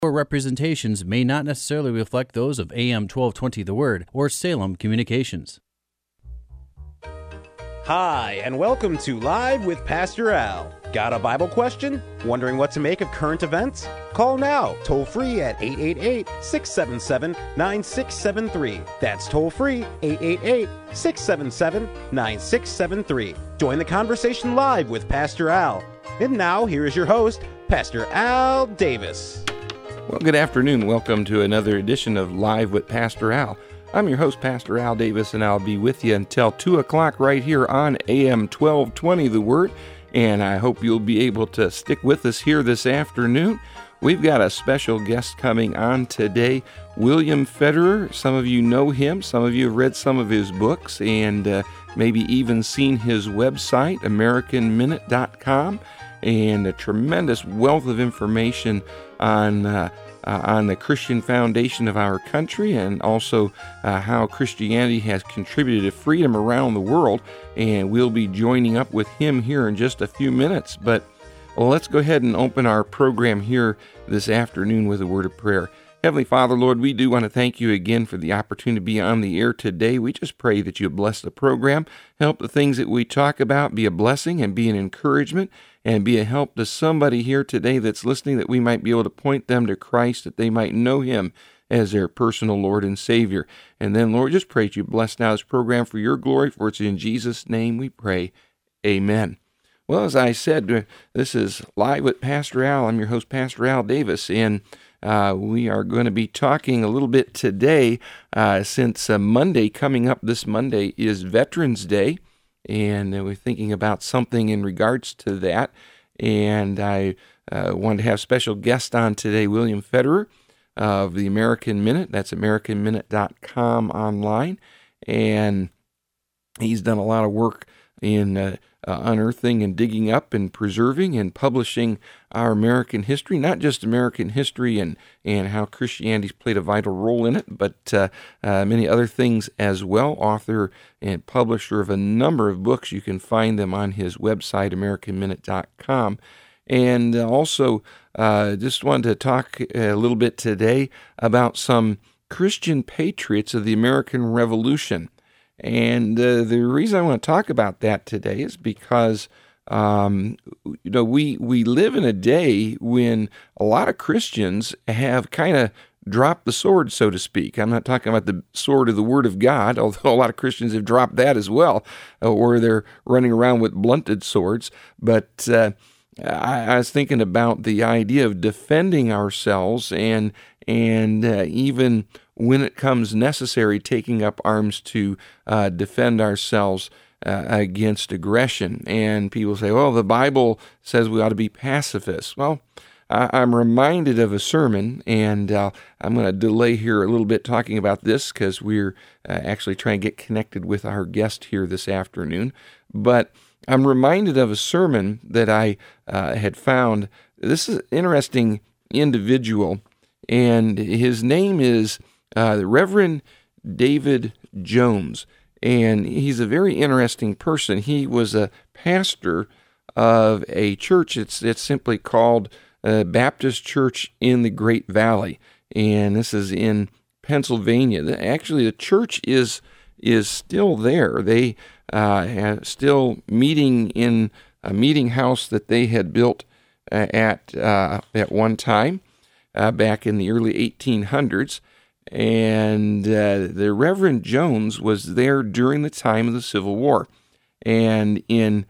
or representations may not necessarily reflect those of AM 1220 The Word or Salem Communications. Hi, and welcome to Live with Pastor Al. Got a Bible question? Wondering what to make of current events? Call now, toll free at 888-677-9673. That's toll free, 888-677-9673. Join the conversation live with Pastor Al. And now, here is your host, Pastor Al Davis. Well, good afternoon. Welcome to another edition of Live with Pastor Al. I'm your host, Pastor Al Davis, and I'll be with you until 2 o'clock right here on AM 1220 The Word, and I hope you'll be able to stick with us here this afternoon. We've got a special guest coming on today, William Federer. Some of you know him. Some of you have read some of his books and maybe even seen his website, AmericanMinute.com, and a tremendous wealth of information on the Christian foundation of our country, and also how Christianity has contributed to freedom around the world. And we'll be joining up with him here in just a few minutes. But let's go ahead and open our program here this afternoon with a word of prayer. Heavenly Father, Lord, we do want to thank you again for the opportunity to be on the air today. We just pray that you bless the program, help the things that we talk about be a blessing and be an encouragement, and be a help to somebody here today that's listening, that we might be able to point them to Christ, that they might know him as their personal Lord and Savior. And then, Lord, just pray that you bless now this program for your glory, for it's in Jesus' name we pray. Amen. Well, as I said, this is Live with Pastor Al. I'm your host, Pastor Al Davis, and we are going to be talking a little bit today, since Monday, coming up this Monday, is Veterans Day, and we're thinking about something in regards to that. And I wanted to have special guest on today, William Federer of the American Minute. That's AmericanMinute.com online, and he's done a lot of work in unearthing and digging up and preserving and publishing our American history, not just American history and how Christianity's played a vital role in it, but many other things as well. Author and publisher of a number of books. You can find them on his website, AmericanMinute.com. And also just wanted to talk a little bit today about some Christian patriots of the American Revolution. And the reason I want to talk about that today is because, we live in a day when a lot of Christians have kind of dropped the sword, so to speak. I'm not talking about the sword of the Word of God, although a lot of Christians have dropped that as well, or they're running around with blunted swords. But I was thinking about the idea of defending ourselves and even when it comes necessary, taking up arms to defend ourselves against aggression. And people say, well, the Bible says we ought to be pacifists. Well, I'm reminded of a sermon, and I'm going to delay here a little bit talking about this because we're actually trying to get connected with our guest here this afternoon. But I'm reminded of a sermon that I had found. This is an interesting individual, and his name is the Reverend David Jones, and he's a very interesting person. He was a pastor of a church. It's simply called Baptist Church in the Great Valley, and this is in Pennsylvania. Actually, the church is still there. They are still meeting in a meeting house that they had built at one time back in the early 1800s. And the Reverend Jones was there during the time of the Civil War. And in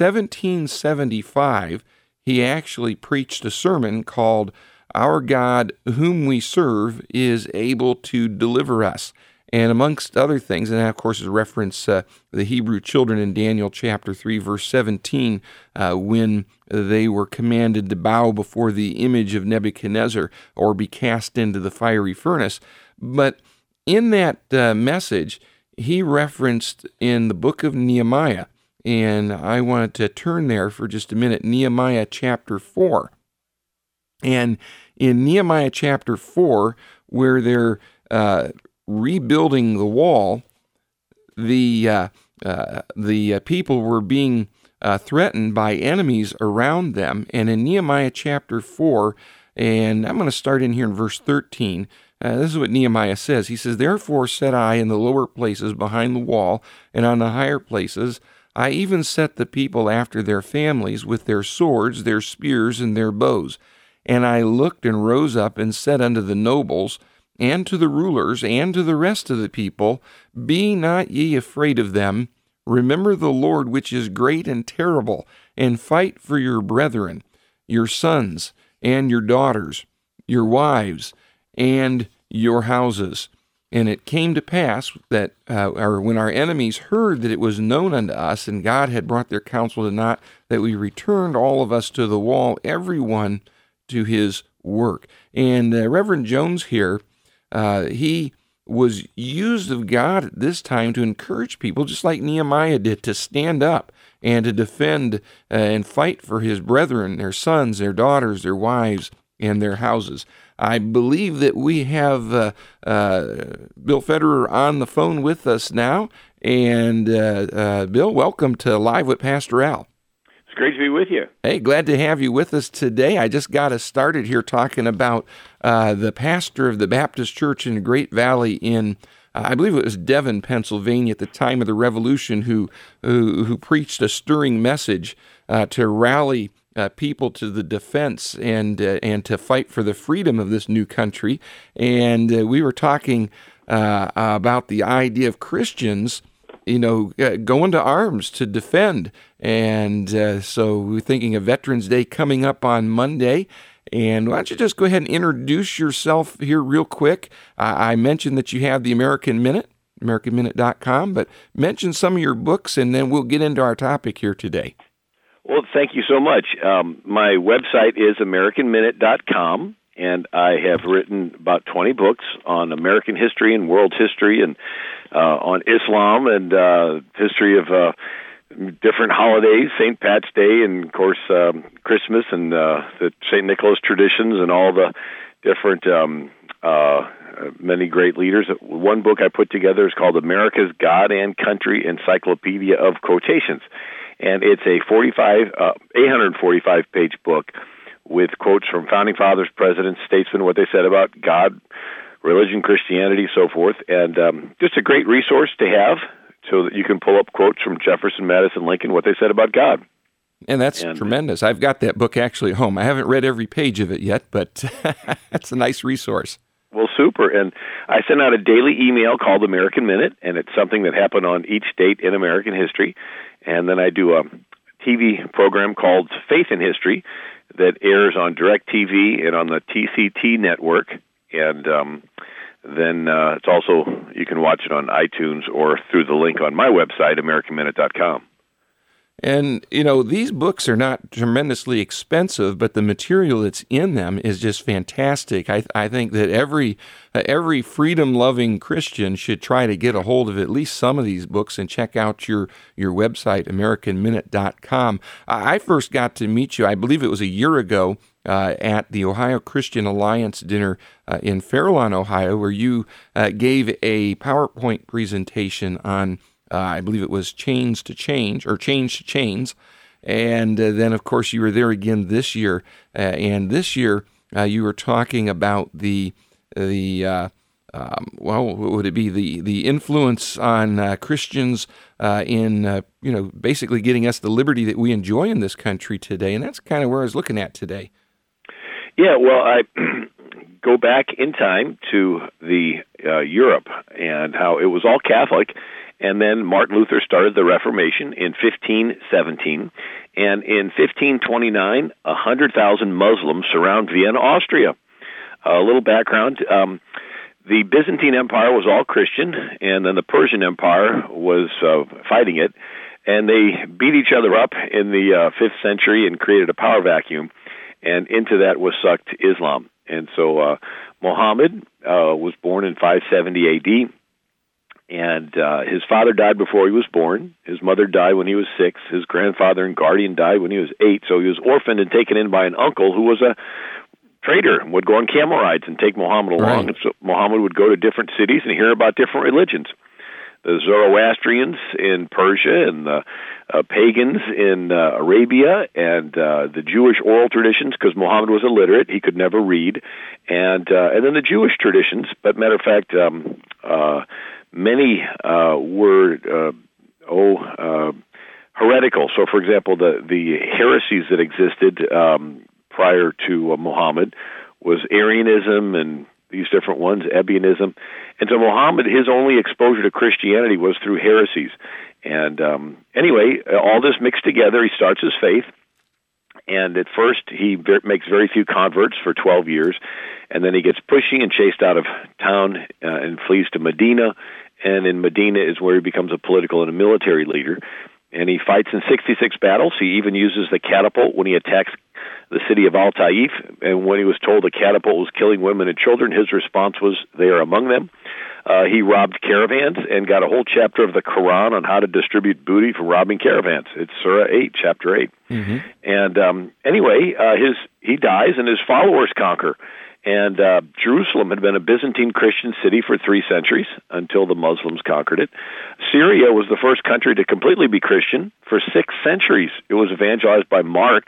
1775, he actually preached a sermon called "Our God, whom we serve, is able to deliver us." And amongst other things, and that, of course, is reference the Hebrew children in Daniel chapter 3, verse 17, when they were commanded to bow before the image of Nebuchadnezzar or be cast into the fiery furnace. But in that message, he referenced in the book of Nehemiah, and I wanted to turn there for just a minute, Nehemiah chapter 4. And in Nehemiah chapter 4, where they're rebuilding the wall, the people were being threatened by enemies around them. And in Nehemiah chapter 4, And I'm going to start in here in verse 13. This is what Nehemiah says. He says, "Therefore set I in the lower places behind the wall, and on the higher places I even set the people after their families with their swords, their spears, and their bows. And I looked and rose up and said unto the nobles, and to the rulers, and to the rest of the people, Be not ye afraid of them. Remember the Lord, which is great and terrible, and fight for your brethren, your sons, and your daughters, your wives, and your houses." And it came to pass that when our enemies heard that it was known unto us, and God had brought their counsel to naught, that we returned all of us to the wall, every one to his work. And Reverend Jones here, he was used of God at this time to encourage people, just like Nehemiah did, to stand up and to defend and fight for his brethren, their sons, their daughters, their wives, and their houses. I believe that we have Bill Federer on the phone with us now. And Bill, welcome to Live with Pastor Al. It's great to be with you. Hey, glad to have you with us today. I just got us started here talking about the pastor of the Baptist Church in Great Valley in, I believe it was Devon, Pennsylvania, at the time of the Revolution, who preached a stirring message to rally people to the defense and to fight for the freedom of this new country. And we were talking about the idea of Christians, going to arms to defend. And so we're thinking of Veterans Day coming up on Monday. And why don't you just go ahead and introduce yourself here real quick. I mentioned that you have the American Minute, AmericanMinute.com, but mention some of your books, and then we'll get into our topic here today. Well, thank you so much. My website is AmericanMinute.com, and I have written about 20 books on American history and world history, and on Islam and history of different holidays, St. Pat's Day, and, of course, Christmas and the St. Nicholas traditions and all the different many great leaders. One book I put together is called America's God and Country Encyclopedia of Quotations. And it's a 845-page book with quotes from founding fathers, presidents, statesmen, what they said about God, religion, Christianity, so forth. And just a great resource to have so that you can pull up quotes from Jefferson, Madison, Lincoln, what they said about God. And that's tremendous. I've got that book actually at home. I haven't read every page of it yet, but that's a nice resource. Well, super. And I send out a daily email called American Minute, and it's something that happened on each date in American history. And then I do a TV program called Faith in History that airs on DirecTV and on the TCT network. And then it's also, you can watch it on iTunes or through the link on my website, AmericanMinute.com. And, these books are not tremendously expensive, but the material that's in them is just fantastic. I think that every freedom-loving Christian should try to get a hold of at least some of these books and check out your website, AmericanMinute.com. I first got to meet you, I believe it was a year ago, at the Ohio Christian Alliance dinner in Fairlawn, Ohio, where you gave a PowerPoint presentation on I believe it was Chains to Change, or Change to Chains. And then, of course, you were there again this year. And this year, you were talking about what would it be? The influence on Christians in, basically getting us the liberty that we enjoy in this country today. And that's kind of where I was looking at today. Yeah, well, I go back in time to the Europe and how it was all Catholic. And then Martin Luther started the Reformation in 1517. And in 1529, 100,000 Muslims surround Vienna, Austria. A little background. The Byzantine Empire was all Christian, and then the Persian Empire was fighting it. And they beat each other up in the 5th century and created a power vacuum. And into that was sucked Islam. And so Muhammad was born in 570 A.D., and his father died before he was born. His mother died when he was 6. His grandfather and guardian died when he was 8. So he was orphaned and taken in by an uncle who was a trader and would go on camel rides and take Muhammad along. Right. And so Muhammad would go to different cities and hear about different religions. the Zoroastrians in Persia and the pagans in Arabia and the Jewish oral traditions, because Muhammad was illiterate, he could never read, and then the Jewish traditions. But matter of fact, many were heretical. So, for example, the heresies that existed prior to Muhammad was Arianism and these different ones, Ebionism. And so Muhammad, his only exposure to Christianity was through heresies. And anyway, all this mixed together, he starts his faith. And at first, he makes very few converts for 12 years. And then he gets pushy and chased out of town and flees to Medina. And in Medina is where he becomes a political and a military leader. And he fights in 66 battles. He even uses the catapult when he attacks the city of Al-Taif. And when he was told the catapult was killing women and children, his response was, "They are among them." He robbed caravans and got a whole chapter of the Quran on how to distribute booty from robbing caravans. It's Surah 8, Chapter 8. Mm-hmm. And anyway, he dies and his followers conquer. And Jerusalem had been a Byzantine Christian city for 3 centuries until the Muslims conquered it. Syria was the first country to completely be Christian for 6 centuries. It was evangelized by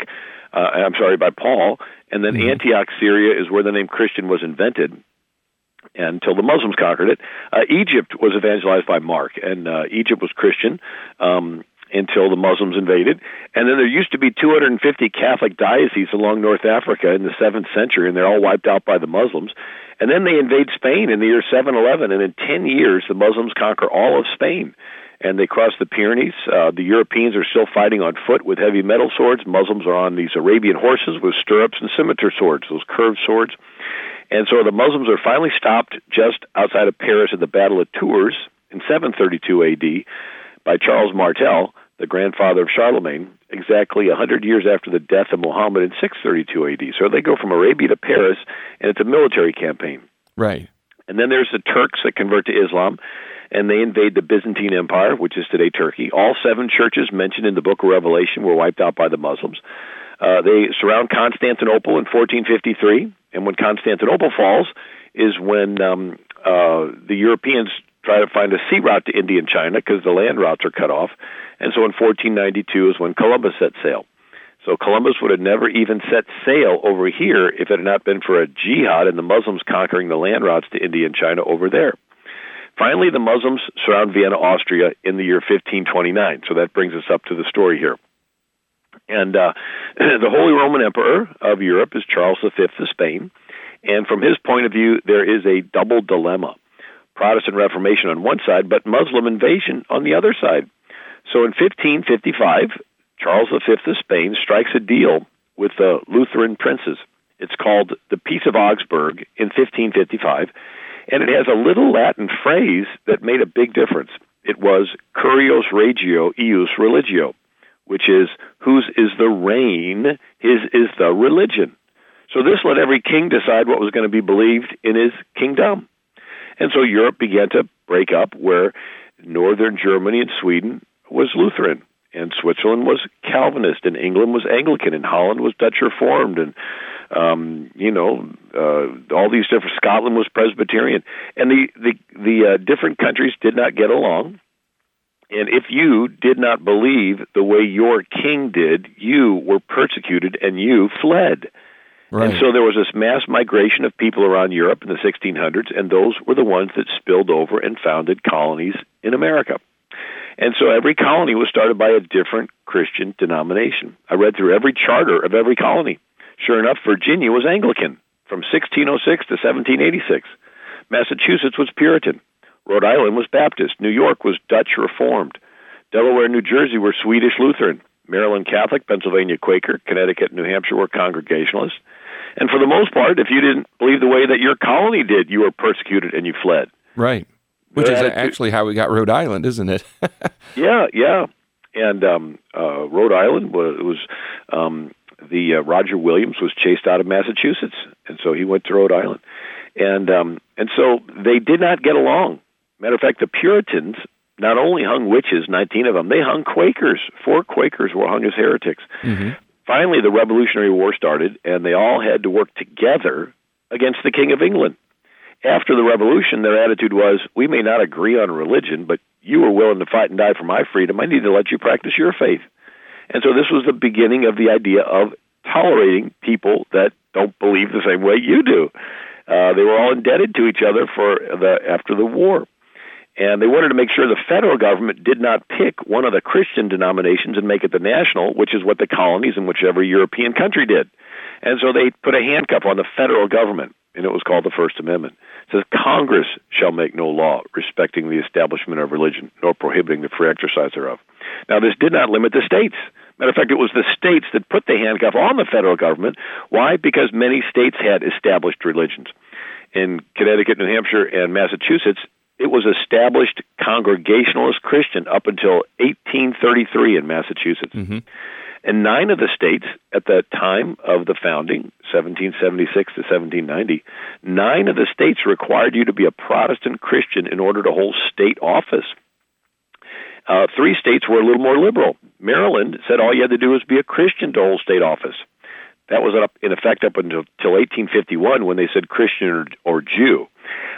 by Paul. And then Antioch, Syria, is where the name Christian was invented until the Muslims conquered it. Egypt was evangelized by Mark, and Egypt was Christian until the Muslims invaded. And then there used to be 250 Catholic dioceses along North Africa in the 7th century, and they're all wiped out by the Muslims. And then they invade Spain in the year 711, and in 10 years, the Muslims conquer all of Spain. And they cross the Pyrenees. The Europeans are still fighting on foot with heavy metal swords. Muslims are on these Arabian horses with stirrups and scimitar swords, those curved swords. And so the Muslims are finally stopped just outside of Paris at the Battle of Tours in 732 A.D., by Charles Martel, the grandfather of Charlemagne, exactly 100 years after the death of Muhammad in 632 A.D. So they go from Arabia to Paris, and it's a military campaign. Right. And then there's the Turks that convert to Islam, and they invade the Byzantine Empire, which is today Turkey. All 7 churches mentioned in the book of Revelation were wiped out by the Muslims. They surround Constantinople in 1453, and when Constantinople falls is when the Europeans try to find a sea route to India and China because the land routes are cut off. And so in 1492 is when Columbus set sail. So Columbus would have never even set sail over here if it had not been for a jihad and the Muslims conquering the land routes to India and China over there. Finally, the Muslims surround Vienna, Austria in the year 1529. So that brings us up to the story here. And the Holy Roman Emperor of Europe is Charles V of Spain. And from his point of view, there is a double dilemma. Protestant Reformation on one side, but Muslim invasion on the other side. So in 1555, Charles V of Spain strikes a deal with the Lutheran princes. It's called the Peace of Augsburg in 1555, and it has a little Latin phrase that made a big difference. It was Curios regio eius religio, which is, whose is the reign, his is the religion. So this let every king decide what was going to be believed in his kingdom. And so Europe began to break up, where northern Germany and Sweden was Lutheran, and Switzerland was Calvinist, and England was Anglican, and Holland was Dutch Reformed, and all these different. Scotland was Presbyterian, and the different countries did not get along. And if you did not believe the way your king did, you were persecuted and you fled. Right. And so there was this mass migration of people around Europe in the 1600s, and those were the ones that spilled over and founded colonies in America. And so every colony was started by a different Christian denomination. I read through every charter of every colony. Sure enough, Virginia was Anglican from 1606 to 1786. Massachusetts was Puritan. Rhode Island was Baptist. New York was Dutch Reformed. Delaware and New Jersey were Swedish Lutheran. Maryland Catholic, Pennsylvania Quaker, Connecticut and New Hampshire were Congregationalists. And for the most part, if you didn't believe the way that your colony did, you were persecuted and you fled. Right. Which is actually how we got Rhode Island, isn't it? Yeah. And Rhode Island was Roger Williams was chased out of Massachusetts, and so he went to Rhode Island. And so they did not get along. Matter of fact, the Puritans not only hung witches, 19 of them, they hung Quakers. 4 Quakers were hung as heretics. Mm-hmm. Finally, the Revolutionary War started, and they all had to work together against the King of England. After the revolution, their attitude was, we may not agree on religion, but you were willing to fight and die for my freedom. I need to let you practice your faith. And so this was the beginning of the idea of tolerating people that don't believe the same way you do. They were all indebted to each other after the war. And they wanted to make sure the federal government did not pick one of the Christian denominations and make it the national, which is what the colonies in whichever European country did. And so they put a handcuff on the federal government, and it was called the First Amendment. It says, Congress shall make no law respecting the establishment of religion, nor prohibiting the free exercise thereof. Now, this did not limit the states. Matter of fact, it was the states that put the handcuff on the federal government. Why? Because many states had established religions. In Connecticut, New Hampshire, and Massachusetts, it was established Congregationalist Christian up until 1833 in Massachusetts. Mm-hmm. And 9 of the states at the time of the founding, 1776 to 1790, 9 of the states required you to be a Protestant Christian in order to hold state office. 3 states were a little more liberal. Maryland said all you had to do was be a Christian to hold state office. That was in effect up until 1851 when they said Christian or Jew.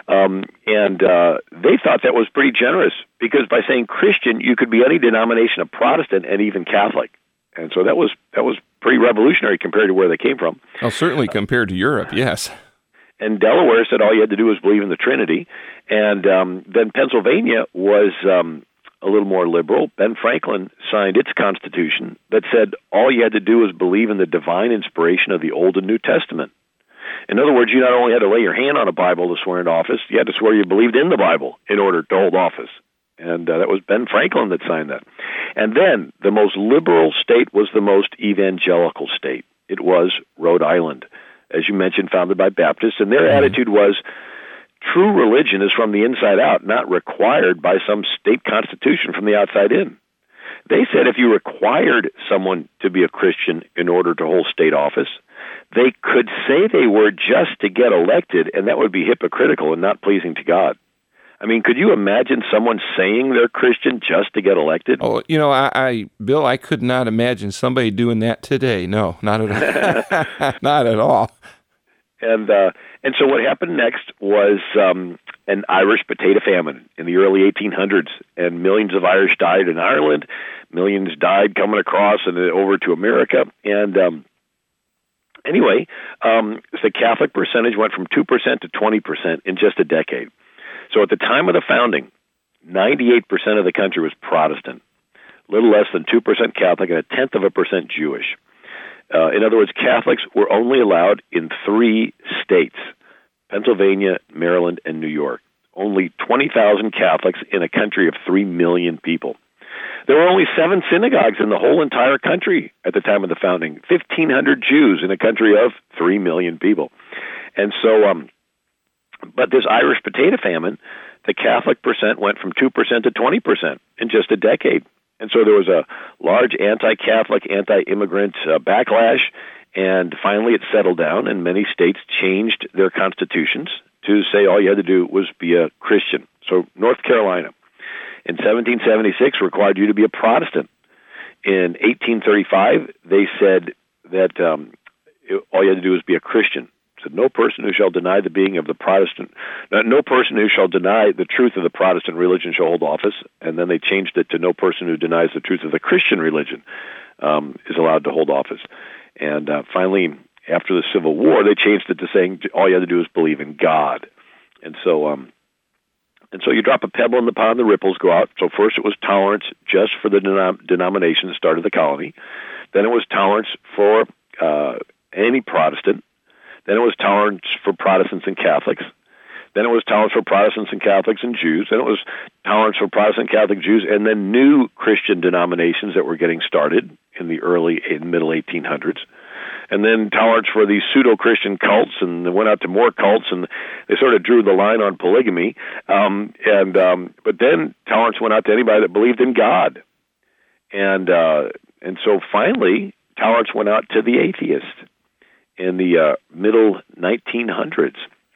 They thought that was pretty generous because by saying Christian, you could be any denomination of Protestant and even Catholic. And so that was pretty revolutionary compared to where they came from. Oh, certainly compared to Europe, yes. And Delaware said all you had to do was believe in the Trinity. And then Pennsylvania was a little more liberal. Ben Franklin signed its constitution that said all you had to do was believe in the divine inspiration of the Old and New Testament. In other words, you not only had to lay your hand on a Bible to swear into office, you had to swear you believed in the Bible in order to hold office. And that was Ben Franklin that signed that. And then the most liberal state was the most evangelical state. It was Rhode Island, as you mentioned, founded by Baptists. And their attitude was, true religion is from the inside out, not required by some state constitution from the outside in. They said if you required someone to be a Christian in order to hold state office, they could say they were just to get elected, and that would be hypocritical and not pleasing to God. I mean, could you imagine someone saying they're Christian just to get elected? Oh, Bill, I could not imagine somebody doing that today. No, not at all. Not at all. And so what happened next was an Irish potato famine in the early 1800s, and millions of Irish died in Ireland. Millions died coming across and over to America. And anyway, the Catholic percentage went from 2% to 20% in just a decade. So at the time of the founding, 98% of the country was Protestant, a little less than 2% Catholic, and 0.1% Jewish. In other words, Catholics were only allowed in 3 states, Pennsylvania, Maryland, and New York. Only 20,000 Catholics in a country of 3 million people. There were only 7 synagogues in the whole entire country at the time of the founding, 1,500 Jews in a country of 3 million people. And so, but this Irish potato famine, the Catholic percent went from 2% to 20% in just a decade. And so there was a large anti-Catholic, anti-immigrant backlash, and finally it settled down, and many states changed their constitutions to say all you had to do was be a Christian. So North Carolina, in 1776, required you to be a Protestant. In 1835, they said that all you had to do was be a Christian. Said, no person who shall deny the being of the Protestant, no person who shall deny the truth of the Protestant religion shall hold office. And then they changed it to no person who denies the truth of the Christian religion is allowed to hold office. And finally, after the Civil War, they changed it to saying all you had to do is believe in God. And so you drop a pebble in the pond, the ripples go out. So first it was tolerance just for the denomination that started the colony. Then it was tolerance for any Protestant. Then it was tolerance for Protestants and Catholics. Then it was tolerance for Protestants and Catholics and Jews. Then it was tolerance for Protestant, Catholic, Jews, and then new Christian denominations that were getting started in the early and middle 1800s. And then tolerance for these pseudo-Christian cults, and they went out to more cults, and they sort of drew the line on polygamy. But then tolerance went out to anybody that believed in God. And so finally, tolerance went out to the atheist in the middle 1900s.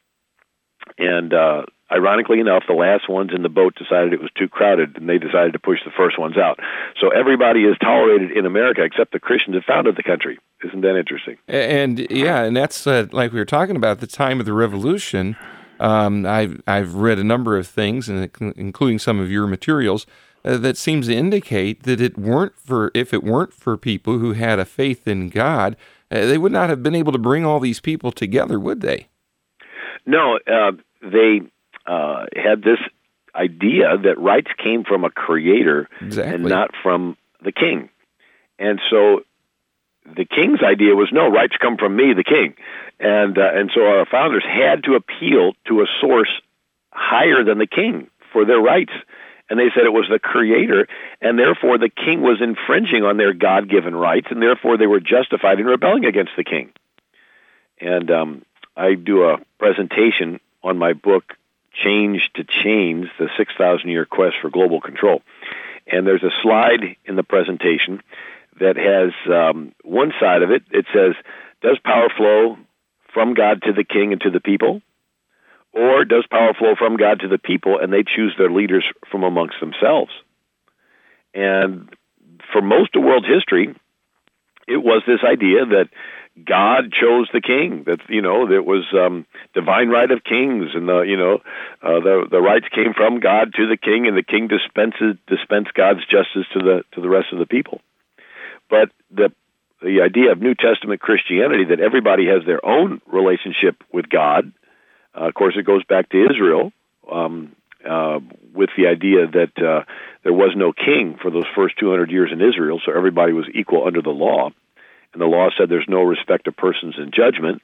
And ironically enough, the last ones in the boat decided it was too crowded, and they decided to push the first ones out. So everybody is tolerated in America except the Christians that founded the country. Isn't that interesting? And that's like we were talking about at the time of the Revolution. I've read a number of things, including some of your materials, that seems to indicate that if it weren't for people who had a faith in God, they would not have been able to bring all these people together, would they? No, they had this idea that rights came from a creator and not from the king. And so the king's idea was, no, rights come from me, the king. And so our founders had to appeal to a source higher than the king for their rights. And they said it was the creator, and therefore the king was infringing on their God-given rights, and therefore they were justified in rebelling against the king. And I do a presentation on my book, Change to Chains, the 6,000-Year Quest for Global Control. And there's a slide in the presentation that has one side of it. It says, does power flow from God to the king and to the people? Or does power flow from God to the people and they choose their leaders from amongst themselves? And for most of world history, it was this idea that God chose the king, that, there was divine right of kings, and the rights came from God to the king, and the king dispensed God's justice to the rest of the people. But the idea of New Testament Christianity, that everybody has their own relationship with God, of course, it goes back to Israel, with the idea that there was no king for those first 200 years in Israel, so everybody was equal under the law. And the law said there's no respect of persons in judgment.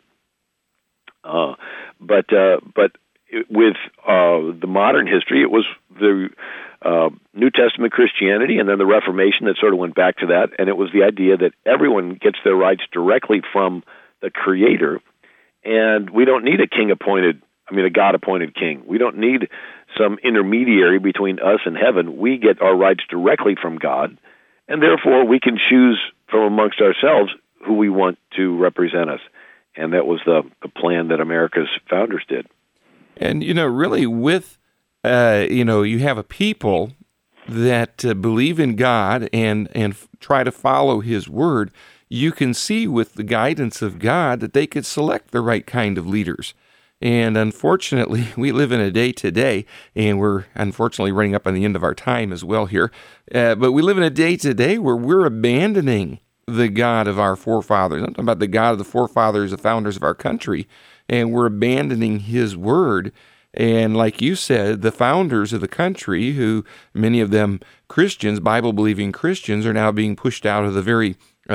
But with the modern history, it was the New Testament Christianity and then the Reformation that sort of went back to that. And it was the idea that everyone gets their rights directly from the Creator. And we don't need a God-appointed king. We don't need some intermediary between us and heaven. We get our rights directly from God. And therefore, we can choose from amongst ourselves who we want to represent us. And that was the plan that America's founders did. And, really with, you have a people that believe in God and try to follow His Word, you can see with the guidance of God that they could select the right kind of leaders. And unfortunately, we live in a day today, and we're unfortunately running up on the end of our time as well here, but we live in a day today where we're abandoning the God of our forefathers. I'm talking about the God of the forefathers, the founders of our country, and we're abandoning His Word. And like you said, the founders of the country, who many of them Christians, Bible-believing Christians, are now being pushed out of the very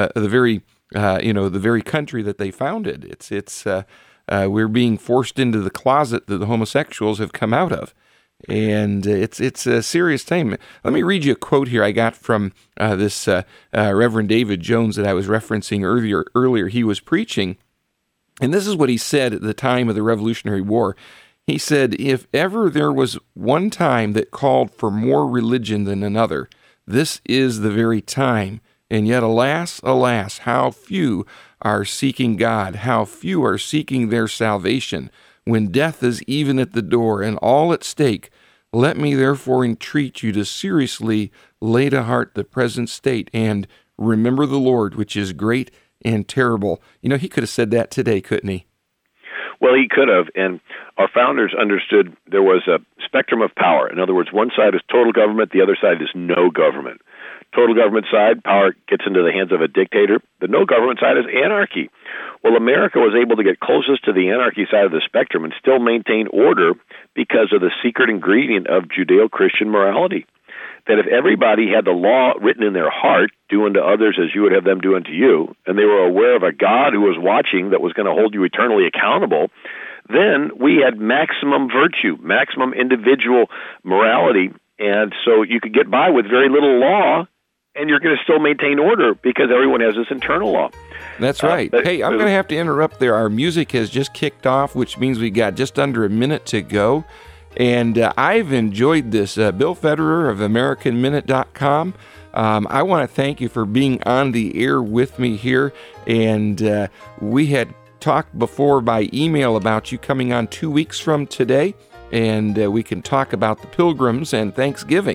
country that they founded. We're being forced into the closet that the homosexuals have come out of. And it's a serious thing. Let me read you a quote here I got from this Reverend David Jones that I was referencing earlier. He was preaching, and this is what he said at the time of the Revolutionary War. He said, if ever there was one time that called for more religion than another, this is the very time. And yet, alas, alas, how few are seeking God, how few are seeking their salvation, when death is even at the door and all at stake. Let me therefore entreat you to seriously lay to heart the present state and remember the Lord, which is great and terrible. He could have said that today, couldn't he? Well, he could have, and our founders understood there was a spectrum of power. In other words, one side is total government, the other side is no government. Total government side, power gets into the hands of a dictator. The no government side is anarchy. Well, America was able to get closest to the anarchy side of the spectrum and still maintain order because of the secret ingredient of Judeo-Christian morality. That if everybody had the law written in their heart, do unto others as you would have them do unto you, and they were aware of a God who was watching that was going to hold you eternally accountable, then we had maximum virtue, maximum individual morality, and so you could get by with very little law, and you're going to still maintain order because everyone has this internal law. That's right. Hey, I'm going to have to interrupt there. Our music has just kicked off, which means we got just under a minute to go. And I've enjoyed this. Bill Federer of AmericanMinute.com. I want to thank you for being on the air with me here. And we had talked before by email about you coming on 2 weeks from today. And we can talk about the Pilgrims and Thanksgiving.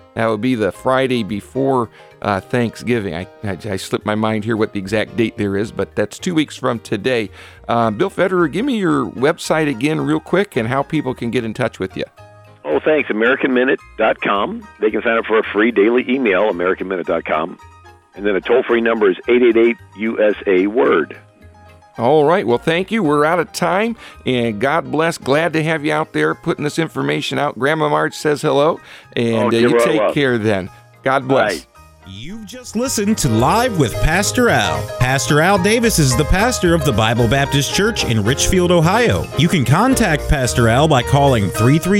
That would be the Friday before Thanksgiving. I slipped my mind here what the exact date there is, but that's 2 weeks from today. Bill Federer, give me your website again real quick and how people can get in touch with you. Oh, thanks. AmericanMinute.com. They can sign up for a free daily email, AmericanMinute.com. And then a toll-free number is 888-USA-WORD. All right. Well, thank you. We're out of time, and God bless. Glad to have you out there putting this information out. Grandma Marge says hello, and you take care then. God bless. Bye. You've just listened to Live with Pastor Al. Pastor Al Davis is the pastor of the Bible Baptist Church in Richfield, Ohio. You can contact Pastor Al by calling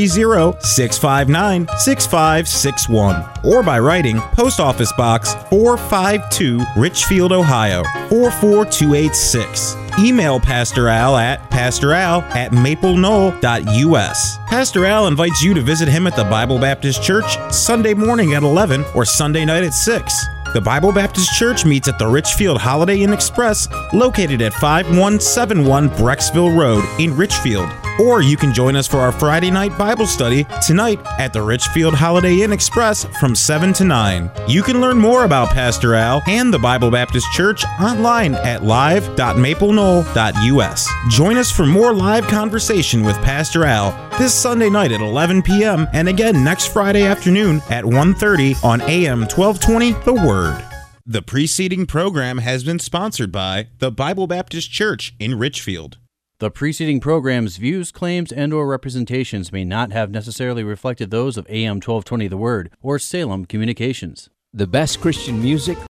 330-659-6561 or by writing Post Office Box 452, Richfield, Ohio 44286. Email Pastor Al at pastoral@mapleknoll.us. Pastor Al invites you to visit him at the Bible Baptist Church Sunday morning at 11 or Sunday night at 6. The Bible Baptist Church meets at the Richfield Holiday Inn Express, located at 5171 Brecksville Road in Richfield. Or you can join us for our Friday night Bible study tonight at the Richfield Holiday Inn Express from 7 to 9. You can learn more about Pastor Al and the Bible Baptist Church online at live.mapleknoll.us. Join us for more live conversation with Pastor Al this Sunday night at 11 p.m. and again next Friday afternoon at 1:30 on AM 1220 The Word. The preceding program has been sponsored by the Bible Baptist Church in Richfield. The preceding program's views, claims, and/or representations may not have necessarily reflected those of AM 1220 The Word or Salem Communications. The best Christian music,